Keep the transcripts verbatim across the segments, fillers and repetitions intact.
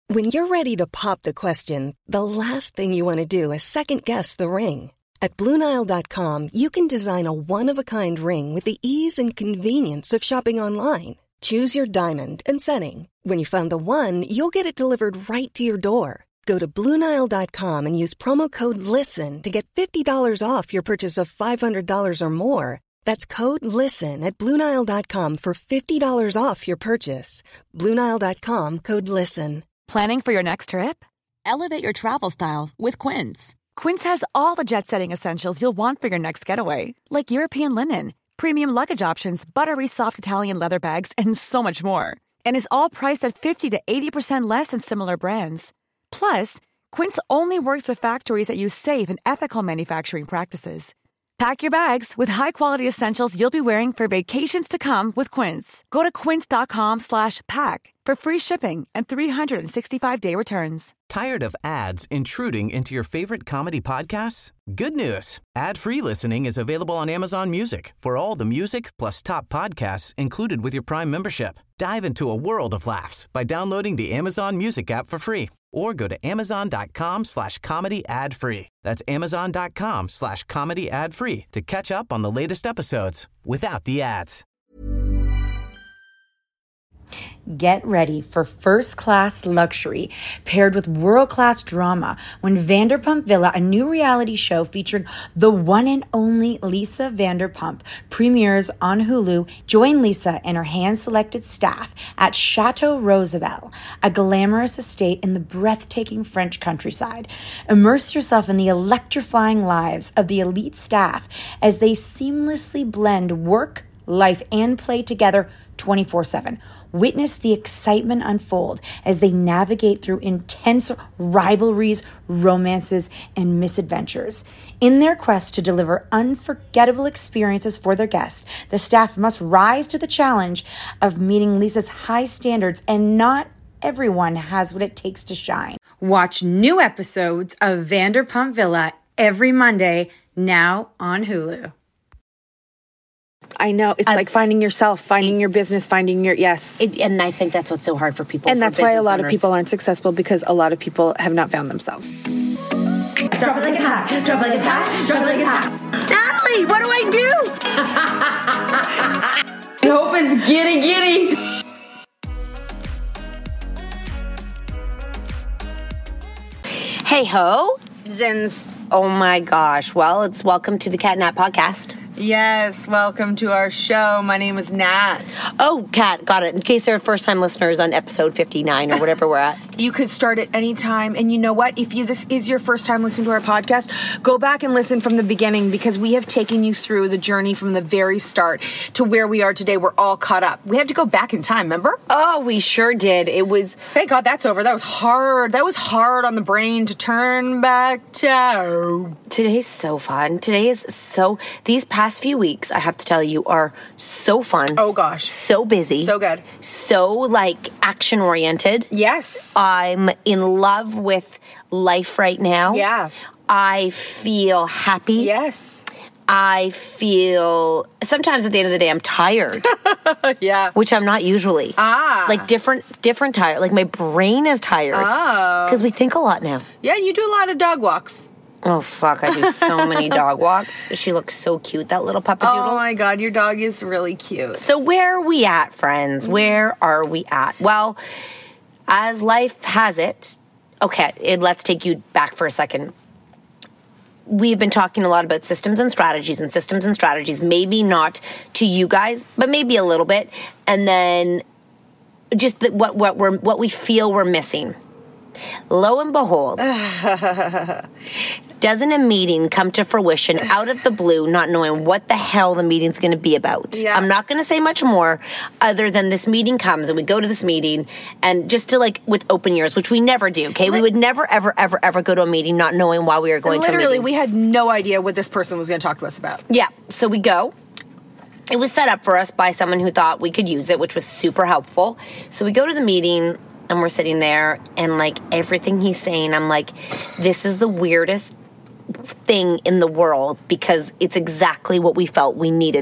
When you're ready to pop the question, the last thing you want to do is second-guess the ring. At Blue Nile dot com, you can design a one-of-a-kind ring with the ease and convenience of shopping online. Choose your diamond and setting. When you find the one, you'll get it delivered right to your door. Go to Blue Nile dot com and use promo code LISTEN to get fifty dollars off your purchase of five hundred dollars or more. That's code LISTEN at Blue Nile dot com for fifty dollars off your purchase. Blue Nile dot com, code LISTEN. Planning for your next trip? Elevate your travel style with Quince. Quince has all the jet-setting essentials you'll want for your next getaway, like European linen, premium luggage options, buttery soft Italian leather bags, and so much more. And is all priced at fifty to eighty percent less than similar brands. Plus, Quince only works with factories that use safe and ethical manufacturing practices. Pack your bags with high-quality essentials you'll be wearing for vacations to come with Quince. Go to quince.com slash pack for free shipping and three sixty-five day returns. Tired of ads intruding into your favorite comedy podcasts? Good news. Ad-free listening is available on Amazon Music for all the music plus top podcasts included with your Prime membership. Dive into a world of laughs by downloading the Amazon Music app for free or go to amazon.com slash comedy ad free. That's amazon.com slash comedy ad free to catch up on the latest episodes without the ads. Get ready for first-class luxury paired with world-class drama when Vanderpump Villa, a new reality show featuring the one and only Lisa Vanderpump, premieres on Hulu. Join Lisa and her hand-selected staff at Chateau Rosabelle, a glamorous estate in the breathtaking French countryside. Immerse yourself in the electrifying lives of the elite staff as they seamlessly blend work, life, and play together twenty-four seven. Witness the excitement unfold as they navigate through intense rivalries, romances, and misadventures. In their quest to deliver unforgettable experiences for their guests, the staff must rise to the challenge of meeting Lisa's high standards, and not everyone has what it takes to shine. Watch new episodes of Vanderpump Villa every Monday, now on Hulu. I know. It's uh, like finding yourself, finding it, your business, finding your, yes. It, and I think that's what's so hard for people. And for that's why a lot owners. of people aren't successful, because a lot of people have not found themselves. Drop it like it's hot, drop it like it's hot, drop it like it's hot. Natalie, what do I do? I hope it's giddy giddy. Hey ho. Zins. Oh my gosh. Well, it's welcome to the Cat Nat podcast. Yes, welcome to our show. My name is Nat. Oh, Kat, got it. In case there are first-time listeners on episode fifty-nine or whatever we're at. You could start at any time. And you know what? If you this is your first time listening to our podcast, go back and listen from the beginning, because we have taken you through the journey from the very start to where we are today. We're all caught up. We had to go back in time, remember? Oh, we sure did. It was... Thank God that's over. That was hard. That was hard on the brain to turn back time. Today's so fun. Today is so... These past few weeks, I have to tell you, are so fun. Oh gosh. So busy. So good. So, like, action-oriented. Yes. I'm in love with life right now. Yeah. I feel happy. Yes. I feel... Sometimes at the end of the day, I'm tired. Yeah. Which I'm not usually. Ah. Like, different, different tired. Like, my brain is tired. Oh. Because we think a lot now. Yeah, you do a lot of dog walks. Oh, fuck, I do so many dog walks. She looks so cute, that little puppadoodles. Oh, my God, your dog is really cute. So where are we at, friends? Where are we at? Well, as life has it, okay, it, let's take you back for a second. We've been talking a lot about systems and strategies and systems and strategies, maybe not to you guys, but maybe a little bit. And then just the, what, what, we're, what we feel we're missing. Lo and behold, doesn't a meeting come to fruition out of the blue, not knowing what the hell the meeting's going to be about? Yeah. I'm not going to say much more other than this meeting comes and we go to this meeting, and just to, like, with open ears, which we never do, okay? We would never, ever, ever, ever go to a meeting not knowing why we were going to a meeting. Literally, we had no idea what this person was going to talk to us about. Yeah, so we go. It was set up for us by someone who thought we could use it, which was super helpful. So we go to the meeting, and we're sitting there, and, like, everything he's saying, I'm like, this is the weirdest thing in the world, because it's exactly what we felt we needed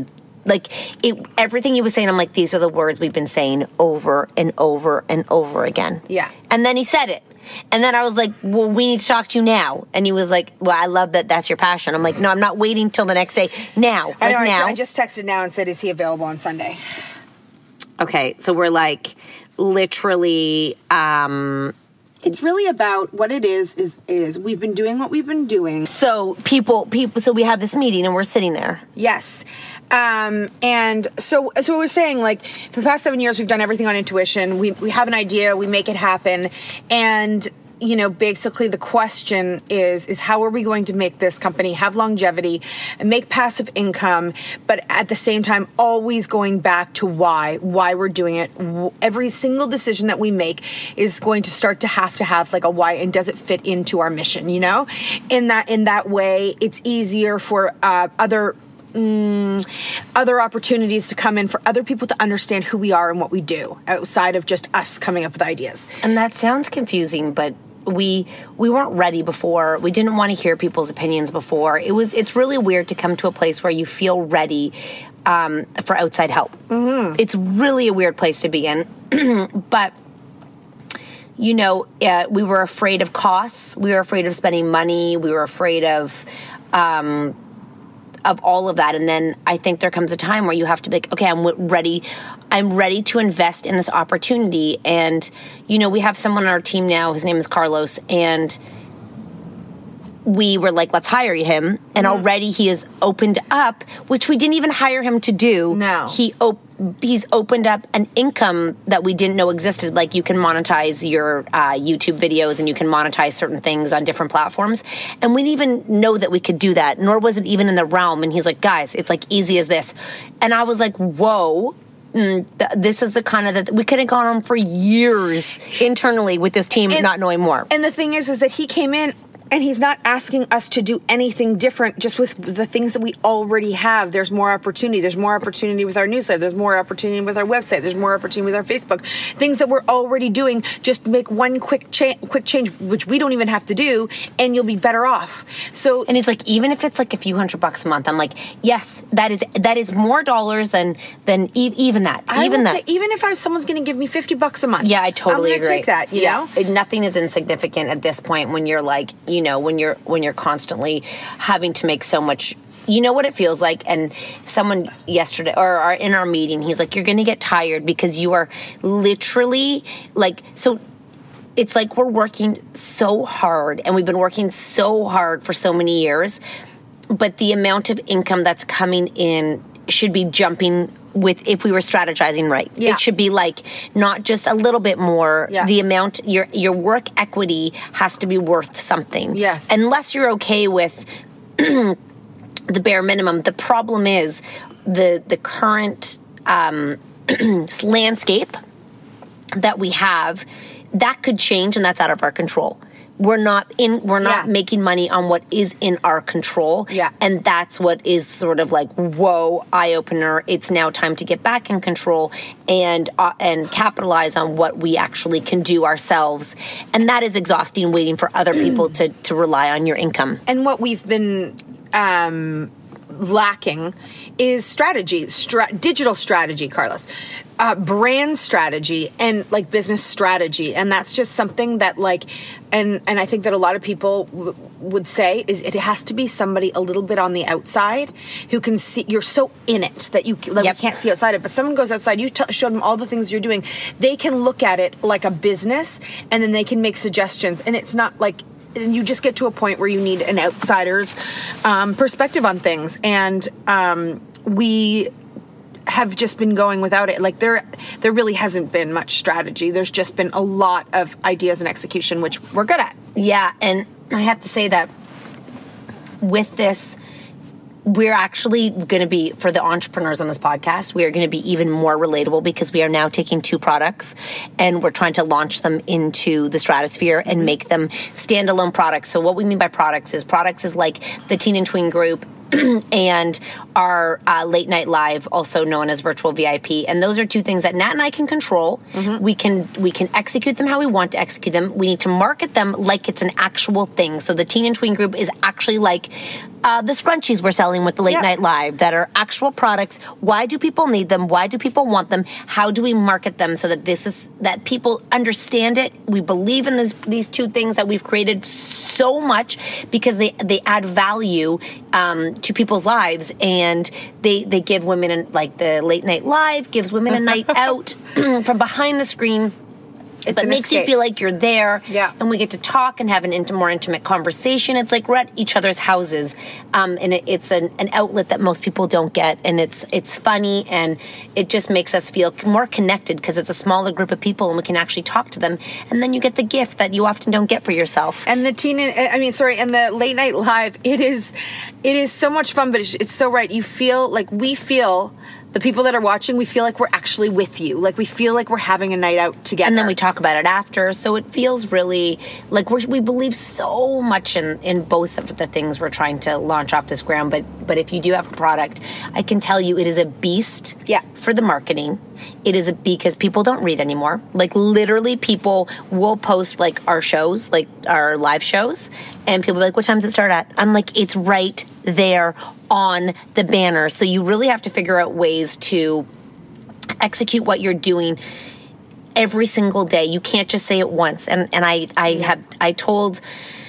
like it, everything he was saying, I'm like, these are the words we've been saying over and over and over again. Yeah. And then he said it. And then I was like, well, we need to talk to you now. And he was like, well, I love that that's your passion. I'm like, no, I'm not waiting till the next day. Now. Like I know, now. I just texted now and said, is he available on Sunday? Okay, so we're like literally... Um, it's really about what it is, is, is we've been doing what we've been doing. So people, people, so we have this meeting and we're sitting there. Yes. Um, and so, so we're saying, like, for the past seven years, we've done everything on intuition. We, we have an idea, we make it happen. And, you know, basically the question is, is how are we going to make this company have longevity and make passive income, but at the same time, always going back to why, why we're doing it. Every single decision that we make is going to start to have to have like a why, and does it fit into our mission, you know? In that, in that way, it's easier for, uh, other Mm, other opportunities to come in for other people to understand who we are and what we do outside of just us coming up with ideas. And that sounds confusing, but we we weren't ready before. We didn't want to hear people's opinions before. It was it's really weird to come to a place where you feel ready um, for outside help. Mm-hmm. It's really a weird place to be in, but. You know, uh, we were afraid of costs. We were afraid of spending money. We were afraid of. Um, of all of that. And then I think there comes a time where you have to be like, okay, I'm ready. I'm ready to invest in this opportunity. And, you know, we have someone on our team now, his name is Carlos, and we were like, let's hire him. And mm. already he has opened up, which we didn't even hire him to do. No. He op- he's opened up an income that we didn't know existed. Like you can monetize your uh, YouTube videos and you can monetize certain things on different platforms. And we didn't even know that we could do that, nor was it even in the realm. And he's like, guys, it's like easy as this. And I was like, whoa. Mm, th- this is the kind of that we could have gone on for years internally with this team, and, not knowing more. And the thing is, is that he came in and he's not asking us to do anything different just with the things that we already have. There's more opportunity. There's more opportunity with our newsletter. There's more opportunity with our website. There's more opportunity with our Facebook. Things that we're already doing, just make one quick cha- quick change, which we don't even have to do, and you'll be better off. So, and it's like, even if it's like a few hundred bucks a month, I'm like, yes, that is that is more dollars than than e- even that. I even that. T- even if I, someone's going to give me fifty bucks a month. Yeah, I totally I'm agree. Take that, you yeah. know? Nothing is insignificant at this point when you're like, you know, when you're when you're constantly having to make so much. You know what it feels like? And someone yesterday, or, or in our meeting, he's like, you're going to get tired because you are literally like, so it's like we're working so hard, and we've been working so hard for so many years, but the amount of income that's coming in should be jumping with, if we were strategizing right. Yeah. It should be like not just a little bit more. Yeah. The amount, your your work equity has to be worth something. Yes. Unless you're okay with the bare minimum. The problem is the the current um, landscape that we have, that could change, and that's out of our control. We're not in. We're not Yeah. making money on what is in our control. Yeah. And that's what is sort of like, whoa, eye opener. It's now time to get back in control and uh, and capitalize on what we actually can do ourselves. And that is exhausting, waiting for other people to to rely on your income. And what we've been um, lacking is strategy, stra- digital strategy, Carlos, uh, brand strategy, and like business strategy. And that's just something that like, and, and I think that a lot of people w- would say is it has to be somebody a little bit on the outside who can see, you're so in it that you like, Yep. you can't see outside it, but someone goes outside, you t- show them all the things you're doing. They can look at it like a business, and then they can make suggestions. And it's not like, and you just get to a point where you need an outsider's um, perspective on things. And um, we have just been going without it. Like there, there really hasn't been much strategy. There's just been a lot of ideas and execution, which we're good at. Yeah, and I have to say that with this, we're actually going to be, for the entrepreneurs on this podcast, we are going to be even more relatable because we are now taking two products and we're trying to launch them into the stratosphere and make them standalone products. So what we mean by products is products is like the Teen and Tween group and our uh, late night live, also known as virtual V I P. And those are two things that Nat and I can control. Mm-hmm. We can we can execute them how we want to execute them. We need to market them like it's an actual thing. So the Teen and Tween group is actually like uh, the scrunchies we're selling with the late yeah. night live that are actual products. Why do people need them? Why do people want them? How do we market them so that this is that people understand it? We believe in this, these two things that we've created so much because they they add value um, to people's lives, and they they give women an, like the late night live gives women a night out from behind the screen. It's but makes escape. You feel like you're there, yeah. and we get to talk and have an int- more intimate conversation. It's like we're at each other's houses, um, and it, it's an, an outlet that most people don't get, and it's it's funny, and it just makes us feel more connected because it's a smaller group of people, and we can actually talk to them, and then you get the gift that you often don't get for yourself. And the teen, I mean, sorry, and the late night live, it is, it is so much fun, but it's, it's so right. You feel like we feel. The people that are watching, we feel like we're actually with you. Like we feel like we're having a night out together. And then we talk about it after. So it feels really like we're, we believe so much in, in both of the things we're trying to launch off this ground. But but if you do have a product, I can tell you it is a beast yeah. for the marketing. It is a because people don't read anymore. Like literally people will post like our shows, like our live shows. And people will be like, what time does it start at? I'm like, it's right there on the banner. So you really have to figure out ways to execute what you're doing every single day. You can't just say it once. And and I I have I told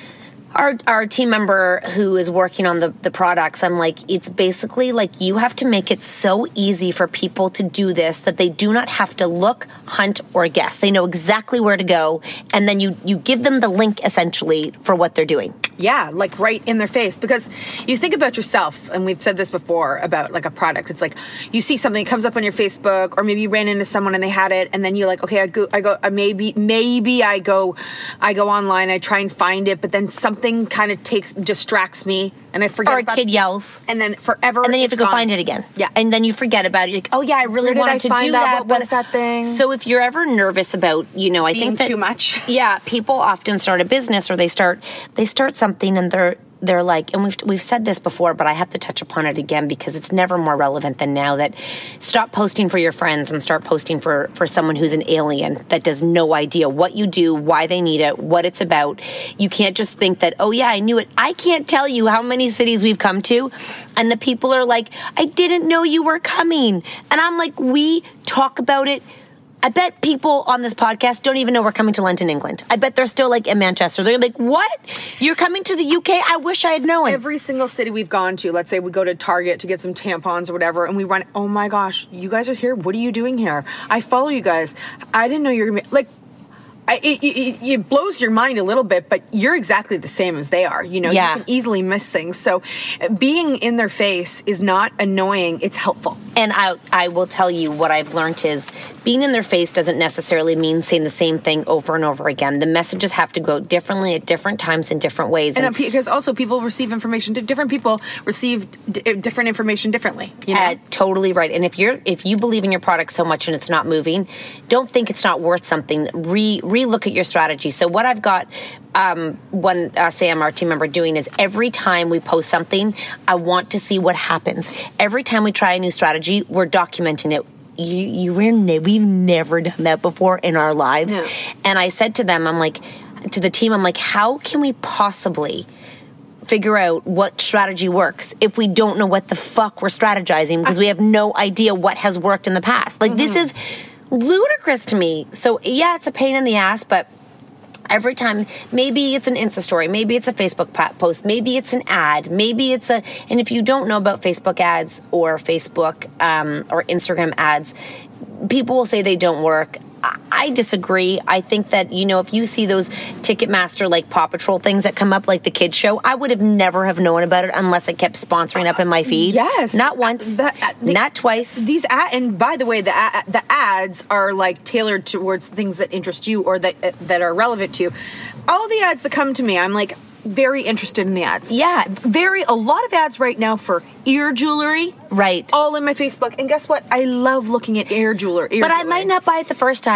our our team member who is working on the, the products, I'm like, it's basically like you have to make it so easy for people to do this that they do not have to look, hunt, or guess. They know exactly where to go, and then you you give them the link essentially for what they're doing. Yeah, like right in their face. Because you think about yourself, and we've said this before about like a product. It's like you see something, it comes up on your Facebook, or maybe you ran into someone and they had it, and then you're like, okay, I go, I go, uh, maybe, maybe I go, I go online, I try and find it, but then something kind of takes distracts me, and I forget. Or a about kid yells, and then forever, and then you have to go gone. find it again. Yeah, and then you forget about it. You're like, oh yeah, I really Where wanted I to find do that. that. What but was that thing? So if you're ever nervous about, you know, I Being think that too much. Yeah, people often start a business or they start they start something and they're. They're like, and we've we've said this before, but I have to touch upon it again because it's never more relevant than now, that stop posting for your friends and start posting for, for someone who's an alien that does no idea what you do, why they need it, what it's about. You can't just think that, oh yeah, I knew it. I can't tell you how many cities we've come to, and the people are like, I didn't know you were coming. And I'm like, we talk about it. I bet people on this podcast don't even know we're coming to London, England. I bet they're still like in Manchester. They're like, what? You're coming to the U K? I wish I had known. Every single city we've gone to, let's say we go to Target to get some tampons or whatever, and we run, oh my gosh, you guys are here? What are you doing here? I follow you guys. I didn't know you were going to be, like, I, it, it, it blows your mind a little bit, but you're exactly the same as they are. You know, yeah. You can easily miss things. So being in their face is not annoying. It's helpful. And I I will tell you what I've learned is being in their face doesn't necessarily mean saying the same thing over and over again. The messages have to go differently at different times in different ways. And, and because also people receive information, different people receive d- different information differently. You know? Uh, totally right. And if you're if you believe in your product so much and it's not moving, don't think it's not worth something. Re re-look at your strategy. So what I've got um, one uh, Sam, our team member, doing is every time we post something, I want to see what happens. Every time we try a new strategy, we're documenting it. You, you were ne- we've never done that before in our lives. No. And I said to them, I'm like, to the team, I'm like, how can we possibly figure out what strategy works if we don't know what the fuck we're strategizing because we have no idea what has worked in the past? Like, mm-hmm. This is ludicrous to me. So yeah, it's a pain in the ass, but every time, maybe it's an Insta story, maybe it's a Facebook post, maybe it's an ad, maybe it's a, and if you don't know about Facebook ads or Facebook um, or Instagram ads, people will say they don't work. I disagree. I think that, you know, if you see those Ticketmaster, like Paw Patrol things that come up, like the kids show, I would have never have known about it unless it kept sponsoring up in my feed. Yes. Not once, the, the, not twice. These ad, and by the way, the ad, the ads are like tailored towards things that interest you or that that are relevant to you. All the ads that come to me, I'm like very interested in the ads. Yeah. Very, a lot of ads right now for ear jewelry. Right. All in my Facebook. And guess what? I love looking at ear jewelry. Ear but jewelry. I might not buy it the first time.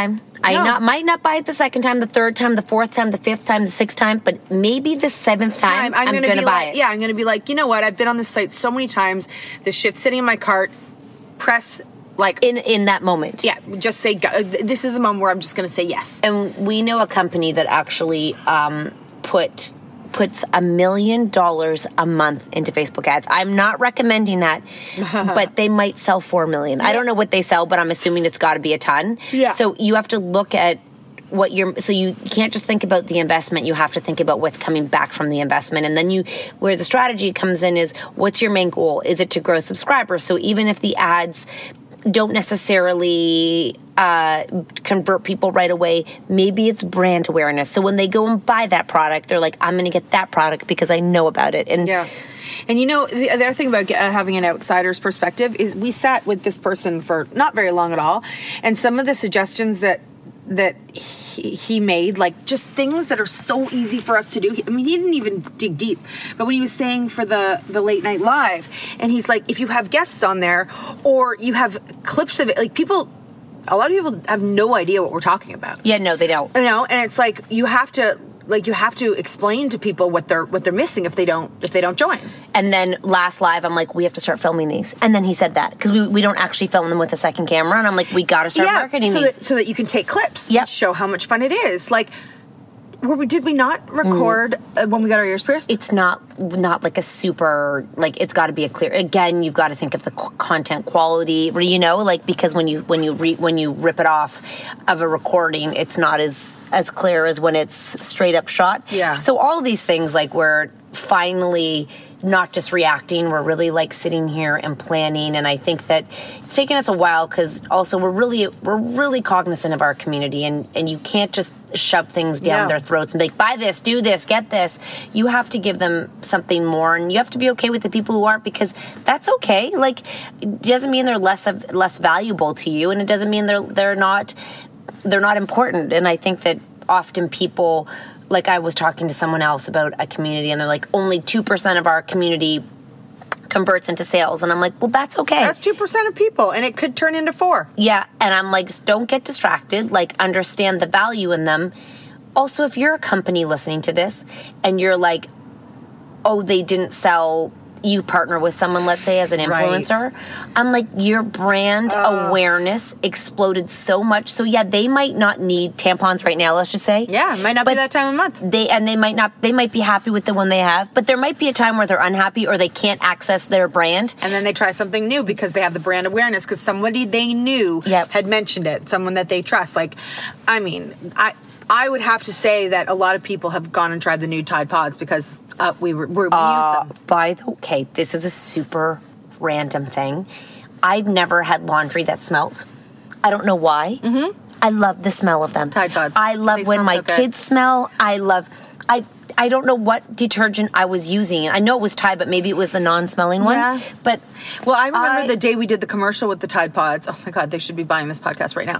I No. not might not buy it the second time, the third time, the fourth time, the fifth time, the sixth time, but maybe the seventh time, I'm, I'm gonna, going to buy like, it. Yeah, I'm going to be like, you know what? I've been on this site so many times. This shit's sitting in my cart. Press, like... In in that moment. Yeah, just say, go. This is the moment where I'm just going to say yes. And we know a company that actually um, put... puts a million dollars a month into Facebook ads. I'm not recommending that, but they might sell four million. Yeah. I don't know what they sell, but I'm assuming it's got to be a ton. Yeah. So you have to look at what you're, so you can't just think about the investment. You have to think about what's coming back from the investment. And then you, where the strategy comes in is, what's your main goal? Is it to grow subscribers? So even if the ads don't necessarily uh, convert people right away, maybe it's brand awareness. So when they go and buy that product, they're like, I'm going to get that product because I know about it. And yeah. And you know, the other thing about uh, having an outsider's perspective is we sat with this person for not very long at all. And some of the suggestions that that he, he made, like just things that are so easy for us to do. I mean, he didn't even dig deep. But when he was saying for the, the late night live, and he's like, if you have guests on there or you have clips of it, like people, a lot of people have no idea what we're talking about. Yeah, no, they don't. You know, and it's like you have to, like you have to explain to people what they're what they're missing if they don't if they don't join. And then last live, I'm like, we have to start filming these. And then he said that because we, we don't actually film them with a second camera. And I'm like, we got to start yeah, marketing so these that, so that you can take clips. Yep. And show how much fun it is. Like, were we did we not record mm. uh, when we got our ears pierced? It's not not like a super like it's got to be a clear. Again, you've got to think of the qu- content quality. You know, like because when you when you re, when you rip it off of a recording, it's not as as clear as when it's straight up shot. Yeah. So all of these things, like we're finally not just reacting, we're really like sitting here and planning. And I think that it's taken us a while because also we're really we're really cognizant of our community, and and you can't just shove things down yeah. their throats and be like, buy this, do this, get this. You have to give them something more, and you have to be okay with the people who aren't, because that's okay. Like, it doesn't mean they're less of less valuable to you, and it doesn't mean they're they're not they're not important. And I think that often people, like I was talking to someone else about a community, and they're like, only two percent of our community converts into sales. And I'm like, well, that's okay. That's two percent of people, and it could turn into four. Yeah, and I'm like, don't get distracted. Like, understand the value in them. Also, if you're a company listening to this, and you're like, oh, they didn't sell... You partner with someone, let's say, as an influencer. Right. I'm like, your brand uh, awareness exploded so much. So yeah, they might not need tampons right now, let's just say. Yeah, it might not but be that time of month. They and they might not. They might be happy with the one they have, but there might be a time where they're unhappy or they can't access their brand. And then they try something new because they have the brand awareness because somebody they knew yep. had mentioned it, someone that they trust. Like, I mean, I. I would have to say that a lot of people have gone and tried the new Tide Pods because uh, we were we uh, use them. By the okay, this is a super random thing. I've never had laundry that smelled. I don't know why. Mm-hmm. I love the smell of them. Tide Pods. I love they when my so kids smell. I love. I. I don't know what detergent I was using. I know it was Tide, but maybe it was the non-smelling one. Yeah. But well, I remember I, the day we did the commercial with the Tide Pods. Oh my God, they should be buying this podcast right now.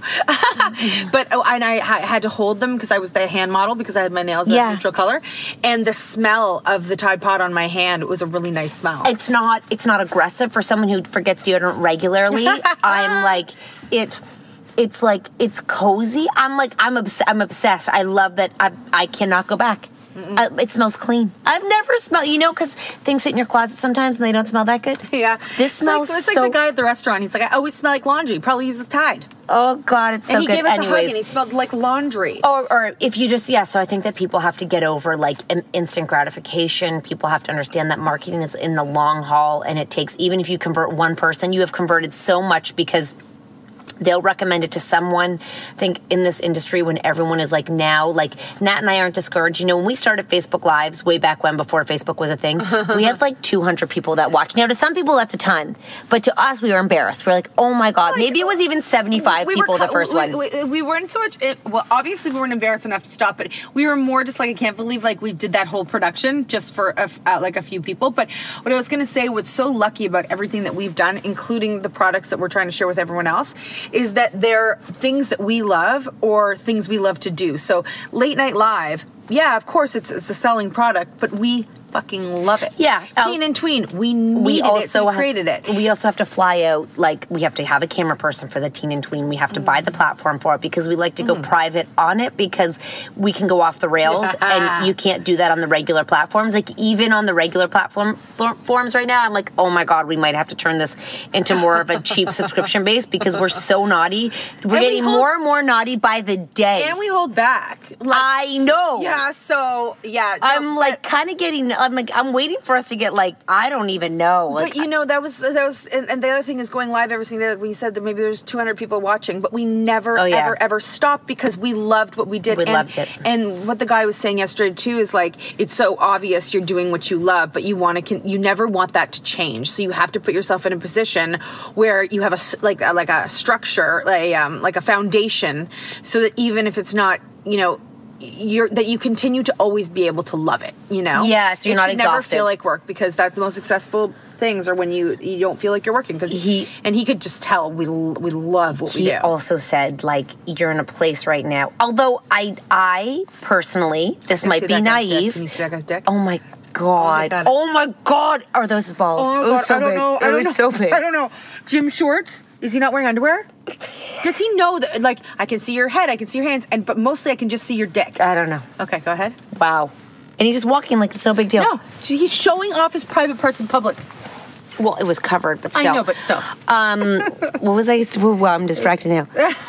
But oh, and I, I had to hold them because I was the hand model because I had my nails yeah. a neutral color, and the smell of the Tide Pod on my hand, it was a really nice smell. It's not. It's not aggressive for someone who forgets deodorant regularly. I'm like it. It's like it's cozy. I'm like I'm obs- I'm obsessed. I love that. I I cannot go back. Uh, it smells clean. I've never smelled, you know, because things sit in your closet sometimes and they don't smell that good. Yeah. This smells like, it's so... like the guy at the restaurant. He's like, I always smell like laundry. He probably uses Tide. Oh, God, it's so and he good. gave us Anyways. a hug and he smelled like laundry. Or, or if you just, yeah, so I think that people have to get over, like, instant gratification. People have to understand that marketing is in the long haul, and it takes, even if you convert one person, you have converted so much because... they'll recommend it to someone. I think in this industry when everyone is like now, like Nat and I aren't discouraged. You know, when we started Facebook Lives way back when, before Facebook was a thing, we had like two hundred people that watched. Now to some people that's a ton, but to us we were embarrassed. We're like, oh my God, like, maybe it was even seventy-five we people were, the first we, one. We, we weren't so much, it, well obviously we weren't embarrassed enough to stop it. We were more just like, I can't believe like we did that whole production just for a, uh, like a few people. But what I was going to say, what's so lucky about everything that we've done, including the products that we're trying to share with everyone else, is that they're things that we love or things we love to do. So late night live, yeah, of course it's, it's a selling product, but we fucking love it. Yeah. Teen and Tween. We needed we also it, so we have, created it. We also have to fly out, like, we have to have a camera person for the Teen and Tween. We have to mm. buy the platform for it because we like to go mm. private on it because we can go off the rails and you can't do that on the regular platforms. Like, even on the regular platform for, forms right now, I'm like, oh my God, we might have to turn this into more of a cheap subscription base because we're so naughty. We're and getting we hold, more and more naughty by the day. And we hold back. Like, I know. Yeah, so, yeah. No, I'm, like, kind of getting, I'm like, I'm waiting for us to get, like, I don't even know. Like, but, you know, that was, that was, and, and the other thing is going live every single day. We said that maybe there's two hundred people watching, but we never, oh, yeah. ever, ever stopped because we loved what we did. We and, loved it. And what the guy was saying yesterday, too, is, like, it's so obvious you're doing what you love, but you want to, you never want that to change. So you have to put yourself in a position where you have a, like, a, like a structure, like, um, like a foundation, so that even if it's not, you know, you're that you continue to always be able to love it, you know? Yeah, so you're it not should exhausted. Never feel like work because that's the most successful things are when you you don't feel like you're working because he and he could just tell we we love what we do. He also said like you're in a place right now. Although I I personally this might be naive. Can you see that guy's dick? Oh my God. Oh my God. Oh my God. Are those his balls? Oh my God. So I don't big. know. It I don't was know. so big. I don't know. Jim Shorts? Is he not wearing underwear? Does he know that, like, I can see your head, I can see your hands, and but mostly I can just see your dick? I don't know. Okay, go ahead. Wow. And he's just walking like it's no big deal. No, he's showing off his private parts in public. Well, it was covered, but still. I know, but still. Um, what was I, well, I'm distracted now.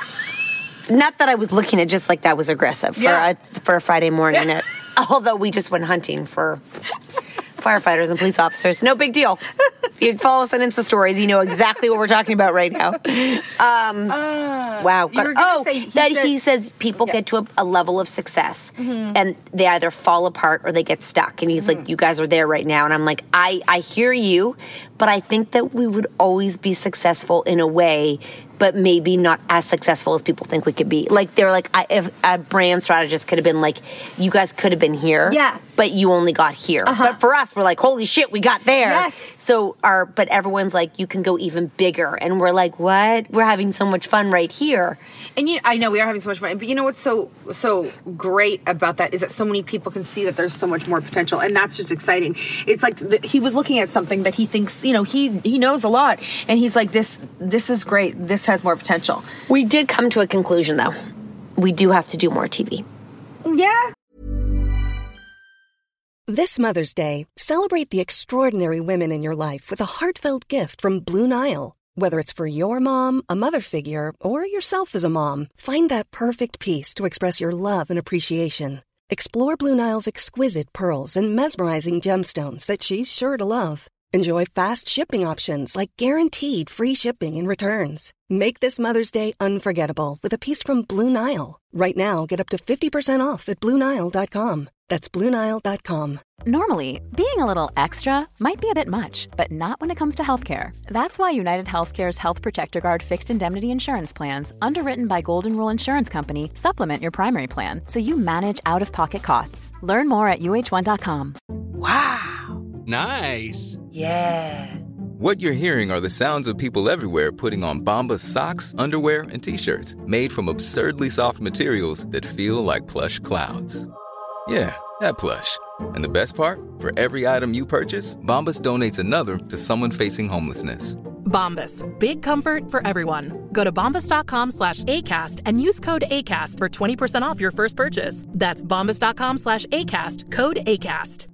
Not that I was looking at, just like that was aggressive for, yeah. a, for a Friday morning. At, although we just went hunting for firefighters and police officers. No big deal. If you follow us on Insta stories, you know exactly what we're talking about right now. Um, uh, wow. Oh, say, he that said, he says people yeah. get to a, a level of success mm-hmm. and they either fall apart or they get stuck. And he's mm-hmm. like, you guys are there right now. And I'm like, I, I hear you, but I think that we would always be successful in a way, but maybe not as successful as people think we could be. Like, they're like, I, if a brand strategist could have been like, you guys could have been here, yeah. but you only got here. Uh-huh. But for us, we're like, holy shit, we got there. Yes. So our, but everyone's like, you can go even bigger. And we're like, what? We're having so much fun right here. And you, I know we are having so much fun. But you know what's so, so great about that is that so many people can see that there's so much more potential. And that's just exciting. It's like the, he was looking at something that he thinks, you know, he, he knows a lot. And he's like, this, this is great. This has more potential. We did come to a conclusion though. We do have to do more T V. Yeah. This Mother's Day, celebrate the extraordinary women in your life with a heartfelt gift from Blue Nile. Whether it's for your mom, a mother figure, or yourself as a mom, find that perfect piece to express your love and appreciation. Explore Blue Nile's exquisite pearls and mesmerizing gemstones that she's sure to love. Enjoy fast shipping options like guaranteed free shipping and returns. Make this Mother's Day unforgettable with a piece from Blue Nile. Right now, get up to fifty percent off at Blue Nile dot com. That's Blue Nile dot com. Normally, being a little extra might be a bit much, but not when it comes to healthcare. That's why United Healthcare's Health Protector Guard fixed indemnity insurance plans, underwritten by Golden Rule Insurance Company, supplement your primary plan so you manage out-of-pocket costs. Learn more at U H one dot com. Wow. Nice. Yeah. What you're hearing are the sounds of people everywhere putting on Bombas socks, underwear, and T-shirts made from absurdly soft materials that feel like plush clouds. Yeah, that plush. And the best part? For every item you purchase, Bombas donates another to someone facing homelessness. Bombas. Big comfort for everyone. Go to bombas.com slash ACAST and use code ACAST for twenty percent off your first purchase. That's bombas.com slash ACAST. Code ACAST.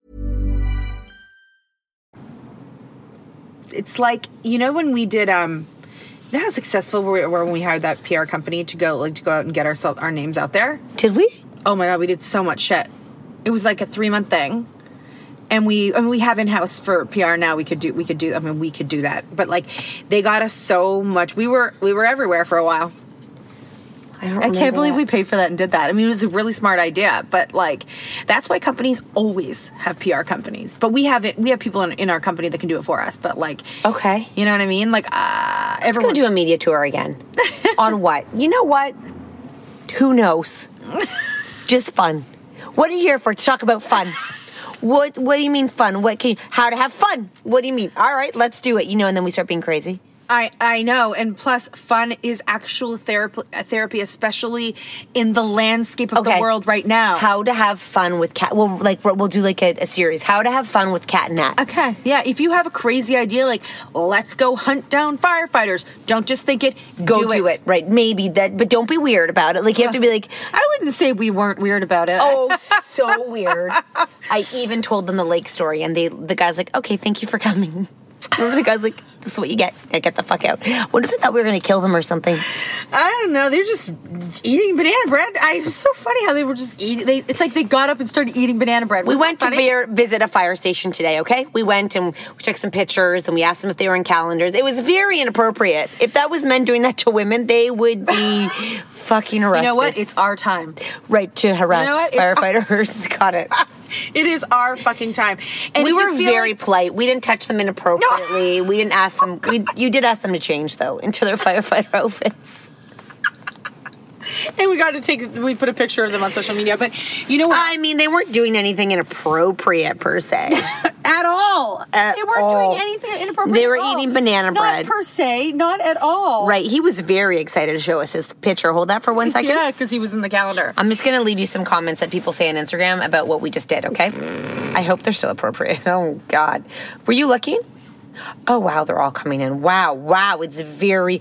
It's like, you know, when we did, um, you know how successful we were when we hired that P R company to go, like, to go out and get our, our names out there? Did we? Oh my God, we did so much shit. It was like a three month thing. And we, I mean, we have in-house for P R now. We could do, we could do, I mean, we could do that. But like, they got us so much. We were, we were everywhere for a while. I, don't I can't believe that. we paid for that and did that. I mean, it was a really smart idea, but like, that's why companies always have P R companies. But we have it. We have people in, in our company that can do it for us. But like, okay, you know what I mean? Like, uh, everyone. Let's go do a media tour again. On what? You know what? Who knows? Just fun. What are you here for? To talk about fun. What What do you mean fun? What can you, how to have fun? What do you mean? All right, let's do it. You know, and then we start being crazy. I, I know, and plus, fun is actual therapy, therapy, especially in the landscape of Okay. the world right now. How to have fun with cat. Well, like we'll do like a, a series. How to have fun with cat and Nat. Okay, yeah, if you have a crazy idea, like, let's go hunt down firefighters, don't just think it, Go do, it. Right? Maybe that, but don't be weird about it. Like you have to be like, I wouldn't say we weren't weird about it. oh, so weird. I even told them the lake story, and they the guy's like, okay, thank you for coming. Remember the guy's like, this is what you get. Yeah, get the fuck out. What if they thought we were going to kill them or something? I don't know. They're just eating banana bread. I, it was so funny how they were just eating. They, it's like they got up and started eating banana bread. We Wasn't went that to funny? ver- visit a fire station today, okay? We went and we took some pictures and we asked them if they were in calendars. It was very inappropriate. If that was men doing that to women, they would be fucking arrested. You know what? It's our time. Right, to harass You know what? It's firefighters. Got it. It is our fucking time. And we if you were feel very like- polite. We didn't touch them inappropriately. We didn't ask them. We, you did ask them to change, though, into their firefighter outfits. And we got to take, we put a picture of them on social media. But you know what? I mean, they weren't doing anything inappropriate, per se. At all. At they weren't all. doing anything inappropriate. They were at all. eating banana not bread. Not per se. Not at all. Right. He was very excited to show us his picture. Hold that for one second. Yeah, because he was in the calendar. I'm just going to leave you some comments that people say on Instagram about what we just did, okay? I hope they're still appropriate. Oh, God. Were you looking? Oh, wow. They're all coming in. Wow. Wow. It's very...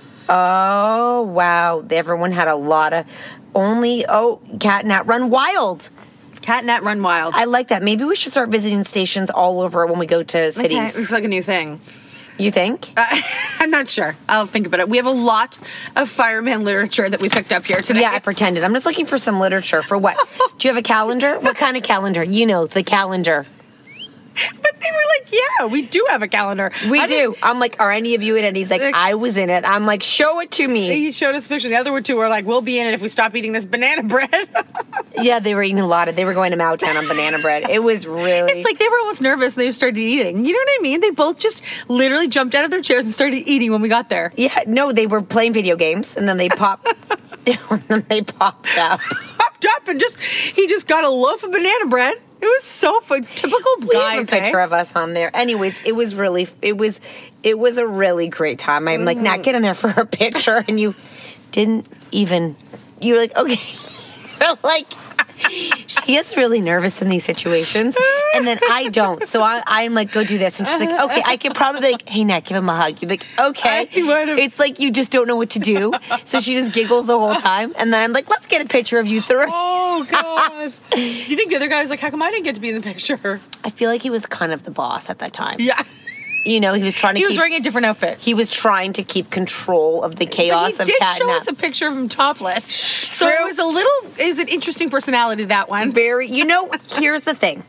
Oh, wow. Everyone had a lot of... Only... Oh, Cat and Nat Run Wild. Cat and Nat Run Wild. I like that. Maybe we should start visiting stations all over when we go to cities. Okay, it's like a new thing. You think? Uh, I'm not sure. I'll think about it. We have a lot of fireman literature that we picked up here today. Yeah, I pretended. I'm just looking for some literature. For what? Do you have a calendar? What kind of calendar? You know, the calendar. But they were like, yeah, we do have a calendar. We I do. I'm like, are any of you in it? He's like, Like- I was in it. I'm like, show it to me. He showed us a picture. The other two were like, we'll be in it if we stop eating this banana bread. Yeah, they were eating a lot of, they were going to Mowtown on banana bread. It was really. It's like they were almost nervous and they just started eating. You know what I mean? They both just literally jumped out of their chairs and started eating when we got there. Yeah, no, they were playing video games and then they popped, and then they popped up. Popped up and just, he just got a loaf of banana bread. It was so fun. Typical We guys, have a picture eh? of us on there. Anyways, it was really, it was, it was a really great time. I'm like, Nat, get in there for a picture, and you didn't even. You were like, okay, We're like. She gets really nervous in these situations, and then I don't. So I, I'm like, go do this, and she's like, okay, I could probably be like, hey, Nat, give him a hug. You're like, okay. It's like you just don't know what to do, so she just giggles the whole time, and then I'm like, let's get a picture of you through. Oh God! You think the other guy was like, how come I didn't get to be in the picture? I feel like he was kind of the boss at that time. Yeah. You know, he was trying to He keep... was wearing a different outfit. He was trying to keep control of the chaos but of he did Cat show and us Nat. a picture of him topless. So True. it was a little, it was an interesting personality, that one. Very, you know, here's the thing.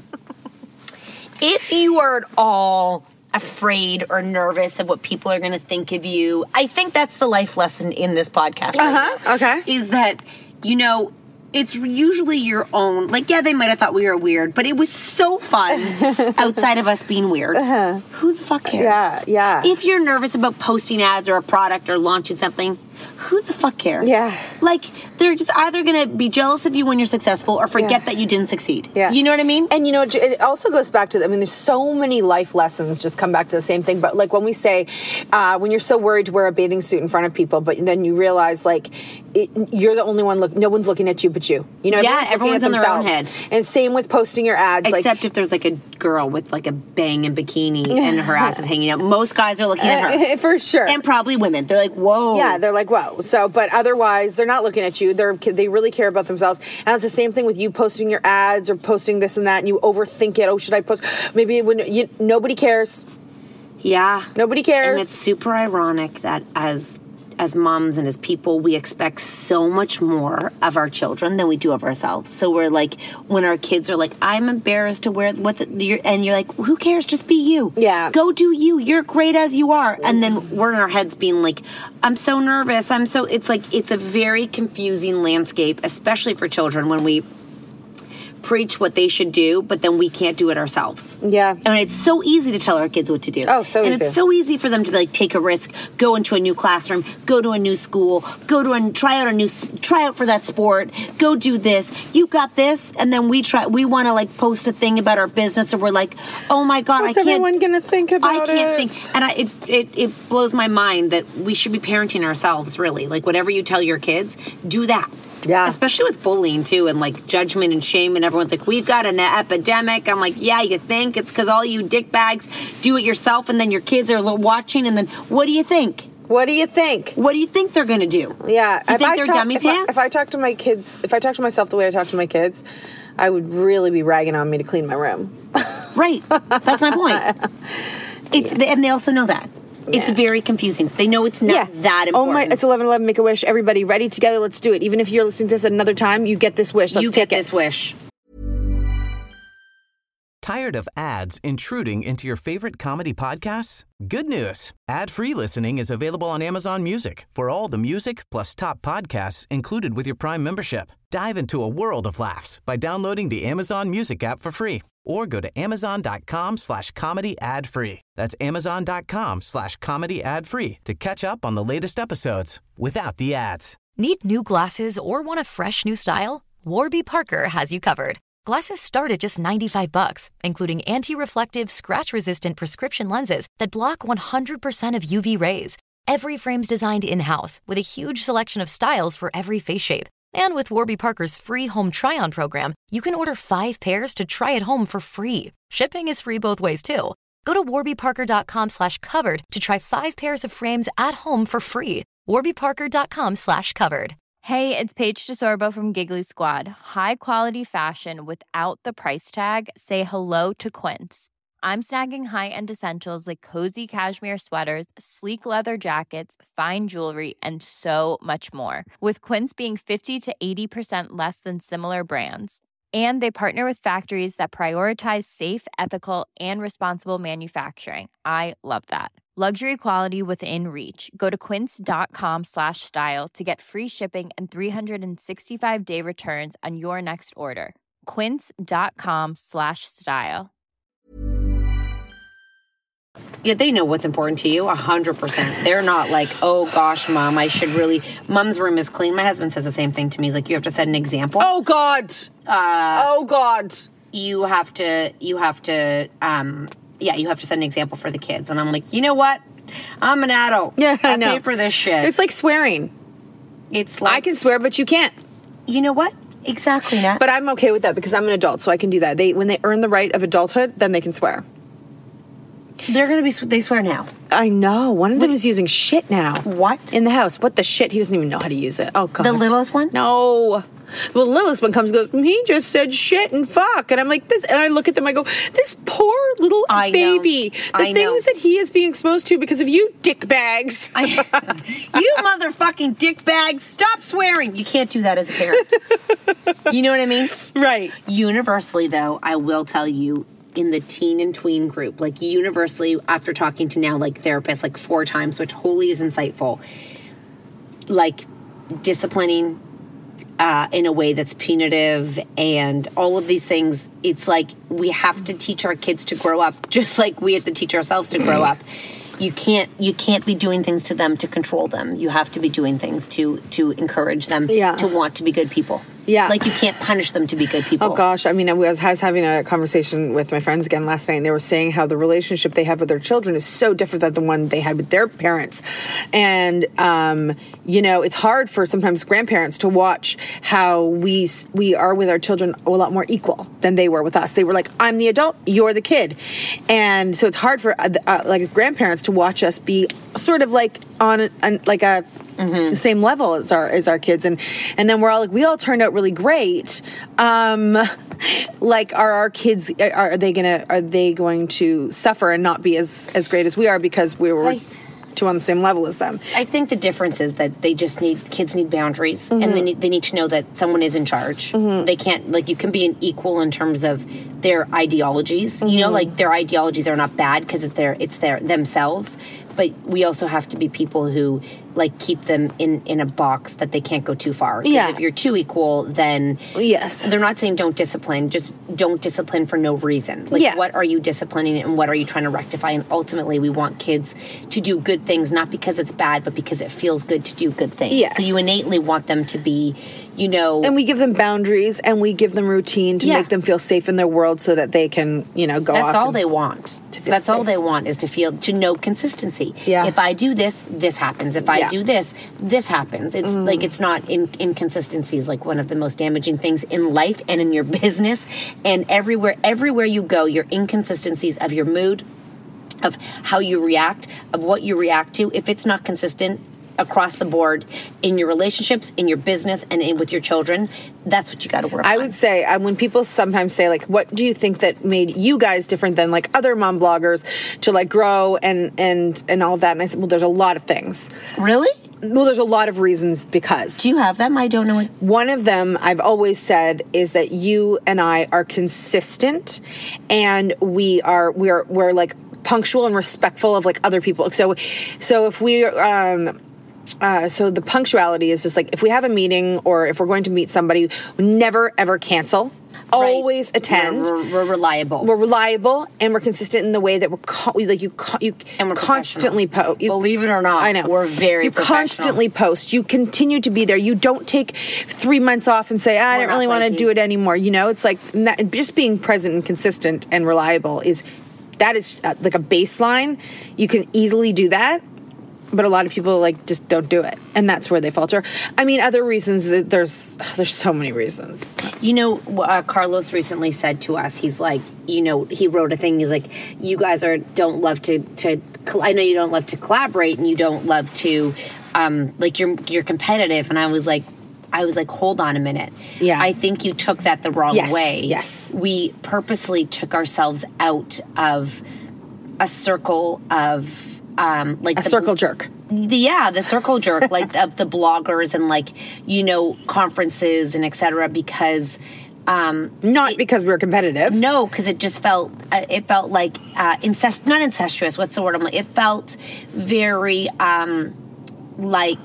If you are at all afraid or nervous of what people are going to think of you, I think that's the life lesson in this podcast right Uh-huh, now, okay. is that, you know, it's usually your own, like, yeah, they might have thought we were weird, but it was so fun outside of us being weird. Uh-huh. Who the fuck cares? Yeah, yeah. If you're nervous about posting ads or a product or launching something, who the fuck cares? Yeah. Like, they're just either going to be jealous of you when you're successful or forget Yeah. that you didn't succeed. Yeah. You know what I mean? And you know, it also goes back to, I mean, there's so many life lessons just come back to the same thing. But like when we say, uh, when you're so worried to wear a bathing suit in front of people, but then you realize like it, you're the only one, look, no one's looking at you but you. You know, Yeah, everyone's, everyone's looking at in their own themselves. head. And same with posting your ads. Except like, if there's like a girl with like a banging bikini and her ass is hanging out. Most guys are looking at her. for sure. And probably women. They're like, whoa. Yeah, they're like, whoa. So, but otherwise, they're not looking at you. They're they really care about themselves. And it's the same thing with you posting your ads or posting this and that, and you overthink it. Oh, should I post? Maybe when you, nobody cares. Yeah. Nobody cares. And it's super ironic that as as moms and as people, we expect so much more of our children than we do of ourselves. So we're like, when our kids are like, I'm embarrassed to wear what's it, you're, and you're like, who cares? Just be you. Yeah. Go do you. You're great as you are. And then we're in our heads being like, I'm so nervous. I'm so, it's like, it's a very confusing landscape, especially for children when we preach what they should do, but then we can't do it ourselves. Yeah. And it's so easy to tell our kids what to do. Oh, so and easy. it's so easy for them to be like, take a risk, go into a new classroom, go to a new school, go to a, try out a new, try out for that sport, go do this. You got this. And then we try, we want to like post a thing about our business and we're like, oh my God, What's I can't. everyone going to think about I can't it? think. And I, it, it, it blows my mind that we should be parenting ourselves, really. Like whatever you tell your kids, do that. Yeah. Especially with bullying, too, and, like, judgment and shame, and everyone's like, we've got an epidemic. I'm like, yeah, you think? It's because all you dickbags do it yourself, and then your kids are watching, and then what do you think? What do you think? What do you think they're going to do? Yeah. You if think I they're talk, dummy if pants? I, if I talk to my kids, if I talk to myself the way I talk to my kids, I would really be ragging on me to clean my room. Right. That's my point. It's yeah. And they also know that. It's yeah. very confusing. They know it's not yeah. that important. Oh my, it's eleven eleven, make a wish. Everybody ready together, let's do it. Even if you're listening to this at another time, you get this wish. Let's you take get it. this wish. Tired of ads intruding into your favorite comedy podcasts? Good news. Ad-free listening is available on Amazon Music for all the music plus top podcasts included with your Prime membership. Dive into a world of laughs by downloading the Amazon Music app for free or go to amazon.com slash comedy ad free. That's amazon.com slash comedy ad free to catch up on the latest episodes without the ads. Need new glasses or want a fresh new style? Warby Parker has you covered. Glasses start at just ninety-five bucks, including anti-reflective, scratch-resistant prescription lenses that block one hundred percent of U V rays. Every frame's designed in-house with a huge selection of styles for every face shape. And with Warby Parker's free home try-on program, you can order five pairs to try at home for free. Shipping is free both ways, too. Go to warbyparker.com slash covered to try five pairs of frames at home for free. warbyparker.com slash covered. Hey, it's Paige DeSorbo from Giggly Squad. High quality fashion without the price tag. Say hello to Quince. I'm snagging high-end essentials like cozy cashmere sweaters, sleek leather jackets, fine jewelry, and so much more. With Quince being fifty to eighty percent less than similar brands. And they partner with factories that prioritize safe, ethical, and responsible manufacturing. I love that. Luxury quality within reach. Go to quince.com slash style to get free shipping and three sixty-five day returns on your next order. Quince.com slash style. Yeah, they know what's important to you, a hundred percent. They're not like, oh gosh, Mom, I should really, Mom's room is clean. My husband says the same thing to me. He's like, you have to set an example. Oh God. Uh, oh God. You have to, you have to, um, yeah, you have to set an example for the kids. And I'm like, you know what? I'm an adult. Yeah, I, I know. pay for this shit. It's like swearing. It's like, I can swear, but you can't. You know what? Exactly, Nat. But I'm okay with that because I'm an adult, so I can do that. They, when they earn the right of adulthood, then they can swear. They're going to be, they swear now. I know. One of them is using shit now. What? In the house. What the shit? He doesn't even know how to use it. Oh, God. The littlest one? No. Well, the littlest one comes and goes, he just said shit and fuck. And I'm like, this, and I look at them, I go, this poor little I baby. Know. The I things know. that he is being exposed to because of you dick bags. I, you motherfucking dick bags. Stop swearing. You can't do that as a parent. You know what I mean? Right. Universally, though, I will tell you, in the teen and tween group, like universally, after talking to now like therapists like four times, which wholly is insightful, like disciplining uh, in a way that's punitive and all of these things, it's like we have to teach our kids to grow up just like we have to teach ourselves to grow up. You can't you can't be doing things to them to control them. You have to be doing things to to encourage them yeah. to want to be good people. Yeah. Like you can't punish them to be good people. Oh gosh, I mean, I was, I was having a conversation with my friends again last night, and they were saying how the relationship they have with their children is so different than the one they had with their parents. And, um, you know, it's hard for sometimes grandparents to watch how we we are with our children a lot more equal than they were with us. They were like, I'm the adult, you're the kid. And so it's hard for uh, uh, like grandparents to watch us be sort of like on, a, on like a... Mm-hmm. the same level as our as our kids, and and then we're all like, we all turned out really great. Um, like, are our kids are, are they gonna are they going to suffer and not be as as great as we are because we were th- two on the same level as them? I think the difference is that they just need kids need boundaries, mm-hmm. and they need they need to know that someone is in charge. Mm-hmm. They can't like you can be an equal in terms of their ideologies. Mm-hmm. You know, like their ideologies are not bad because it's their it's their themselves. But we also have to be people who like keep them in, in a box that they can't go too far. Because Yeah. if you're too equal, then yes, they're not saying don't discipline, just don't discipline for no reason. Like Yeah. what are you disciplining and what are you trying to rectify? And ultimately we want kids to do good things, not because it's bad, but because it feels good to do good things. Yes. So you innately want them to be, you know, and we give them boundaries and we give them routine to Yeah. make them feel safe in their world so that they can, you know, go That's off all and- they want. to feel That's all safe. they want is to feel, to know consistency. Yeah. If I do this, this happens. If I Yeah. do this, this happens. It's Mm. like, it's not in, inconsistencies, like one of the most damaging things in life and in your business and everywhere, everywhere you go, your inconsistencies of your mood, of how you react, of what you react to. If it's not consistent across the board in your relationships, in your business, and in, with your children, that's what you got to work I on. would say uh, when people sometimes say like, what do you think that made you guys different than like other mom bloggers to like grow and and and all of that? And I said, well, there's a lot of things. Really? Well, there's a lot of reasons because. Do you have them? I don't know. What... One of them I've always said is that you and I are consistent, and we are we are we're like punctual and respectful of like other people. So, so if we um. Uh, so the punctuality is just like if we have a meeting or if we're going to meet somebody, we never ever cancel. Always attend. We're, we're, we're reliable. We're reliable and we're consistent in the way that we're co- like you co- you and we're constantly post. Believe it or not, I know we're very. You constantly post. You continue to be there. You don't take three months off and say, ah, I We're don't really not want to like do you. it anymore. You know, it's like that, just being present and consistent and reliable is that is uh, like a baseline. You can easily do that. But a lot of people like just don't do it, and that's where they falter. I mean, other reasons. There's there's so many reasons. You know, uh, Carlos recently said to us, he's like, you know, he wrote a thing. He's like, you guys are don't love to to. I know you don't love to collaborate, and you don't love to, um, like you're you're competitive. And I was like. I was like, hold on a minute. Yeah. I think you took that the wrong Yes, way. yes. We purposely took ourselves out of a circle of um like A the, circle jerk. the, yeah the circle jerk like of the bloggers and like, you know, conferences and et cetera because um Not it, because we were competitive. no, because it just felt uh, it felt like uh incest not incestuous what's the word I'm like it felt very um like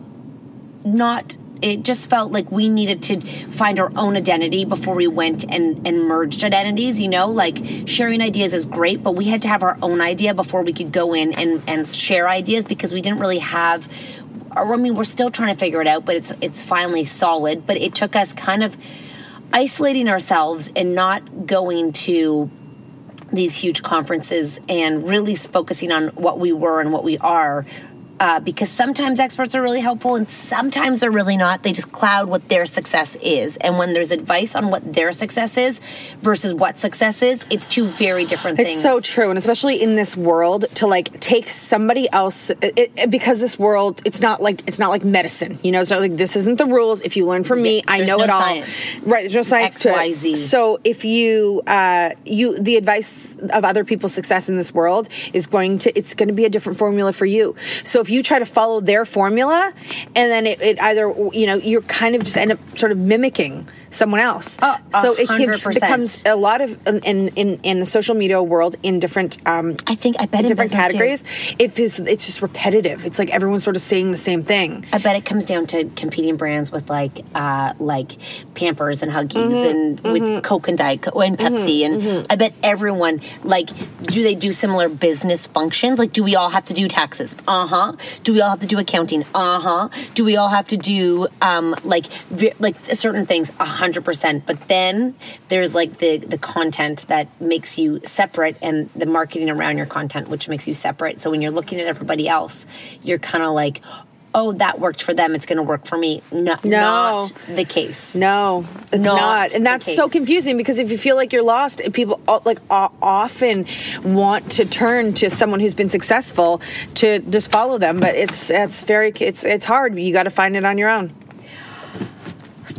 not it just felt like we needed to find our own identity before we went and, and merged identities, you know? Like, sharing ideas is great, but we had to have our own idea before we could go in and, and share ideas because we didn't really have... Or, I mean, we're still trying to figure it out, but it's it's finally solid. But it took us kind of isolating ourselves and not going to these huge conferences and really focusing on what we were and what we are. Uh, because sometimes experts are really helpful and sometimes they're really not. They just cloud what their success is. And when there's advice on what their success is versus what success is, it's two very different It's things. so true. And especially in this world to like take somebody else it, it, because this world, it's not like, it's not like medicine, you know, it's not like this isn't the rules. If you learn from me, Yeah, I there's know no it all. science. Right. There's no science X, to Y, it. Z. So if you, uh, you, the advice of other people's success in this world is going to, it's going to be a different formula for you. So if you try to follow their formula and then it, it either, you know, you're kind of just end up sort of mimicking someone else. Oh, so it one can, hundred percent. becomes a lot of in, in in the social media world in different um I think I bet in in different business, categories too. it is it's just repetitive. It's like everyone's sort of saying the same thing. I bet it comes down to competing brands with like uh, like Pampers and Huggies Mm-hmm, and with Coke and Diet Coke and Pepsi and I bet everyone like do they do similar business functions? Like do we all have to do taxes? Uh huh. Do we all have to do accounting? Uh huh. Do we all have to do um like vi- like certain things? A hundred percent. But then there's like the the content that makes you separate and the marketing around your content which makes you separate. So when you're looking at everybody else, you're kind of like, oh, that worked for them, it's going to work for me. No, No. Not the case. No, it's Not not, and the that's so case. confusing because if you feel like you're lost, and people uh, like uh, often want to turn to someone who's been successful to just follow them, but it's it's very it's it's hard. You got to find it on your own.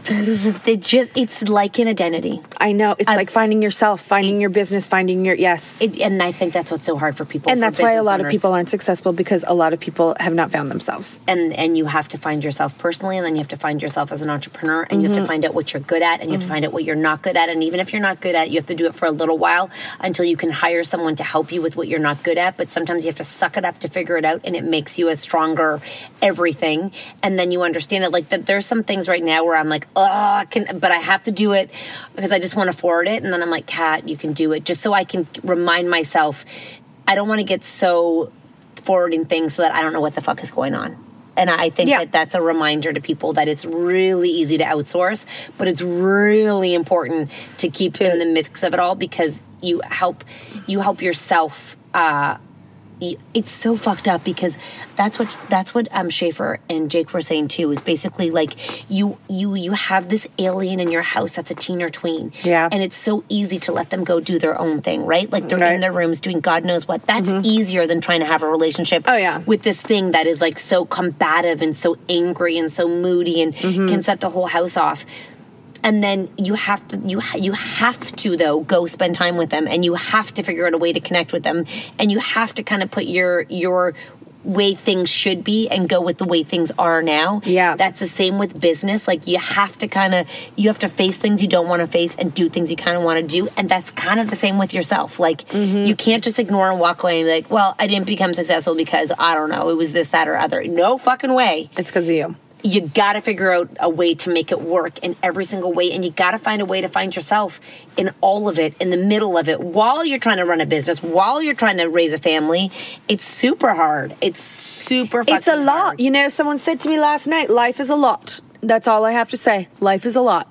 It just, it's like an identity. I know. It's Uh, like finding yourself, finding your business, finding your, yes. It, and I think that's what's so hard for people. And for that's why a business lot owners. of people aren't successful, because a lot of people have not found themselves. And and you have to find yourself personally, and then you have to find yourself as an entrepreneur, and mm-hmm. you have to find out what you're good at, and you have mm-hmm. to find out what you're not good at. And even if you're not good at it, you have to do it for a little while until you can hire someone to help you with what you're not good at. But sometimes you have to suck it up to figure it out, and it makes you a stronger everything. And then you understand it. Like that, there's some things right now where I'm like, oh, I can, but I have to do it because I just want to forward it. And then I'm like, Kat, you can do it, just so I can remind myself. I don't want to get so forwarding things so that I don't know what the fuck is going on. And I think yeah. that that's a reminder to people that it's really easy to outsource, but it's really important to keep to. in the mix of it all, because you help you help yourself. Uh, it's so fucked up, because that's what that's what um, Schaefer and Jake were saying too. Is basically like you you you have this alien in your house that's a teen or tween, yeah, and it's so easy to let them go do their own thing, right? Like they're right. in their rooms doing God knows what. That's mm-hmm. easier than trying to have a relationship. Oh yeah, with this thing that is like so combative and so angry and so moody and mm-hmm. can set the whole house off. And then you have to, you you have to though go spend time with them, and you have to figure out a way to connect with them, and you have to kind of put your your way things should be and go with the way things are now. Yeah, that's the same with business. Like you have to kind of you have to face things you don't want to face and do things you kind of want to do, and that's kind of the same with yourself. Like mm-hmm. you can't just ignore and walk away and be like, well, I didn't become successful because I don't know, it was this, that, or other. No fucking way. It's because of you. You got to figure out a way to make it work in every single way. And you got to find a way to find yourself in all of it, in the middle of it, while you're trying to run a business, while you're trying to raise a family. It's super hard. It's super fucking It's a lot. hard. You know, someone said to me last night, life is a lot. That's all I have to say. Life is a lot.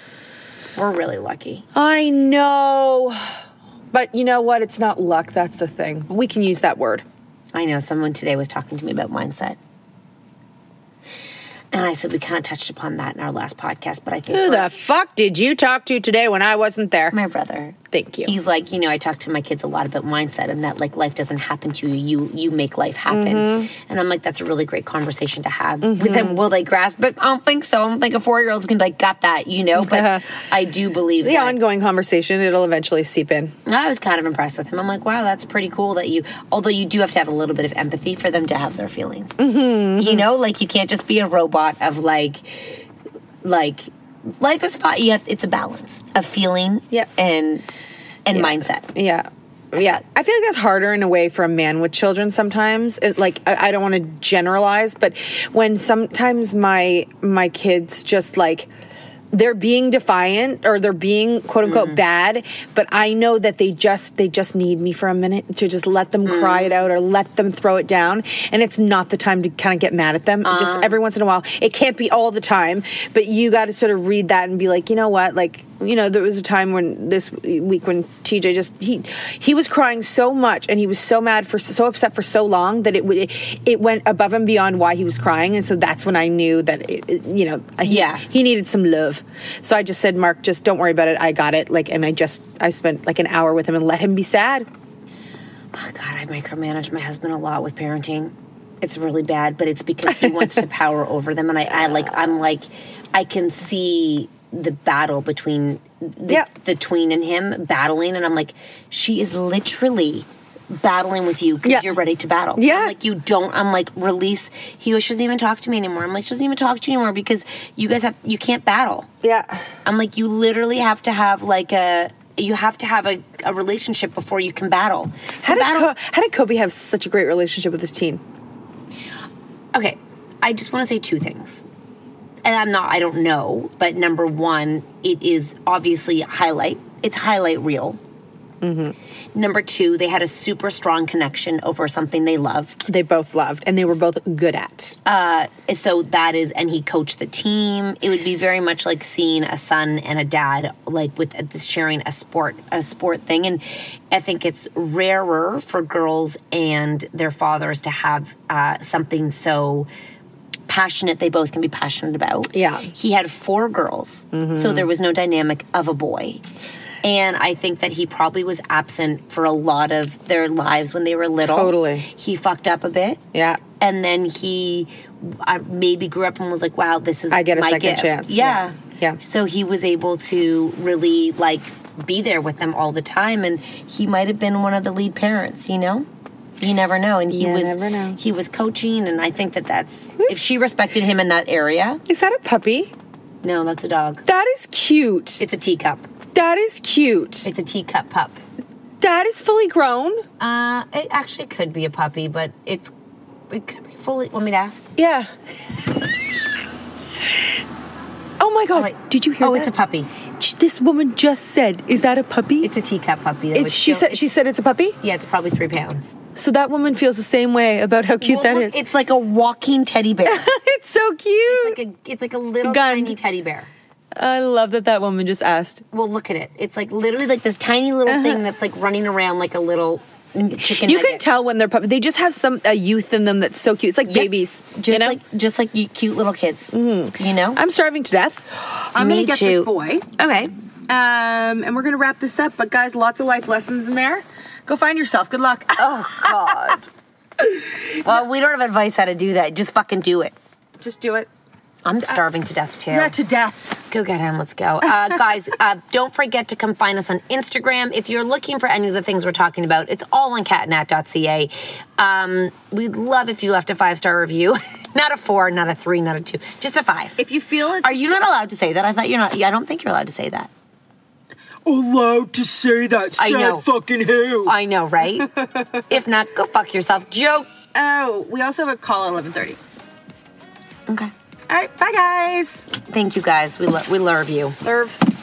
We're really lucky. I know. But you know what? It's not luck. That's the thing. We can use that word. I know. Someone today was talking to me about mindset. And I said we kind of touched upon that in our last podcast, but I think... Who the fuck did you talk to today when I wasn't there? My brother. Thank you. He's like, you know, I talk to my kids a lot about mindset, and that, like, life doesn't happen to you. You you make life happen. Mm-hmm. And I'm like, that's a really great conversation to have mm-hmm. with them. Will they grasp it? I don't think so. I don't think a four-year-old's going to be like, got that, you know? But I do believe the that... The ongoing conversation, it'll eventually seep in. I was kind of impressed with him. I'm like, wow, that's pretty cool that you... Although you do have to have a little bit of empathy for them to have their feelings. Mm-hmm. You know? Like, you can't just be a robot of, like... Like... Life is fine. You have, it's a balance of feeling yep. and and yeah. mindset. Yeah. Yeah. I feel like that's harder in a way for a man with children sometimes. It, like, I, I don't want to generalize, but when sometimes my my kids just like... they're being defiant or they're being quote unquote mm. bad, but I know that they just they just need me for a minute to just let them mm. cry it out or let them throw it down. And it's not the time to kind of get mad at them. Uh. Just every once in a while. It can't be all the time, but you got to sort of read that and be like, you know what? Like, you know, there was a time when this week when T J just he he was crying so much and he was so mad for so upset for so long that it would it, it went above and beyond why he was crying. And so that's when I knew that it, it, you know he, yeah. he needed some love. So I just said, Mark, just don't worry about it. I got it. Like, and I just I spent like an hour with him and let him be sad. Oh God, I micromanage my husband a lot with parenting. It's really bad, but it's because he wants to power over them, and I, I like I'm like I can see the battle between the, yeah. the tween and him battling, and I'm like, she is literally battling with you because yeah. you're ready to battle. Yeah. I'm like, you don't, I'm like, release. He goes, she doesn't even talk to me anymore. I'm like, she doesn't even talk to you anymore because you guys have, you can't battle. Yeah. I'm like, you literally have to have like a, you have to have a, a relationship before you can battle. How did, battle- Co- how did Kobe have such a great relationship with his teen? Okay. I just want to say two things. And I'm not, I don't know, but number one, it is obviously highlight. It's highlight reel. Mm-hmm. Number two, they had a super strong connection over something they loved. They both loved, and they were both good at. Uh, so that is, and he coached the team. It would be very much like seeing a son and a dad, like with uh, sharing a sport, a sport thing. And I think it's rarer for girls and their fathers to have uh, something so passionate they both can be passionate about. Yeah. He had four girls, mm-hmm. so there was no dynamic of a boy. And I think that he probably was absent for a lot of their lives when they were little. Totally. He fucked up a bit. Yeah. And then he uh, maybe grew up and was like, wow, this is I get a my second gift. chance. Yeah. yeah. Yeah. So he was able to really, like, be there with them all the time, and he might have been one of the lead parents, you know? You never know. And he You was never know. he was coaching, and I think that that's... If she respected him in that area... Is that a puppy? No, that's a dog. That is cute. It's a teacup. That is cute. It's a teacup pup. That is fully grown? Uh, it actually could be a puppy, but it's... It could be fully... Want me to ask? Yeah. Oh my God. Oh, wait. Did you hear oh, that? it's a puppy. This woman just said, is that a puppy? It's a teacup puppy. It's, she still, said she said it's a puppy? Yeah, it's probably three pounds. So that woman feels the same way about how cute well, that look, is. It's like a walking teddy bear. It's so cute. It's like a, it's like a little Gunned. tiny teddy bear. I love that that woman just asked. Well, look at it. It's like literally like this tiny little Uh-huh. thing that's like running around like a little chicken You nugget. can tell when they're puppies. They just have some a youth in them that's so cute. It's like Yep. babies. Just you know? like just like you cute little kids. Mm-hmm. You know? I'm starving to death. I'm Me gonna get too. this boy. Okay. Um, and we're gonna wrap this up. But guys, lots of life lessons in there. Go find yourself. Good luck. Oh God. Well, we don't have advice how to do that. Just fucking do it. Just do it. I'm starving to death too. Yeah, to death. Go get him. Let's go. Uh, guys, uh, don't forget to come find us on Instagram. If you're looking for any of the things we're talking about, it's all on cat nat dot c a. Um, we'd love if you left a five-star review. Not a four, not a three, not a two. Just a five. If you feel it. Are you not allowed to say that? I thought you're not. I don't think you're allowed to say that. allowed to say that? I Sad know. fucking who? I know, right? If not, go fuck yourself. Joke. Oh, we also have a call at eleven thirty. Okay. All right, bye guys. Thank you guys. We, lo- we love you. Nerves.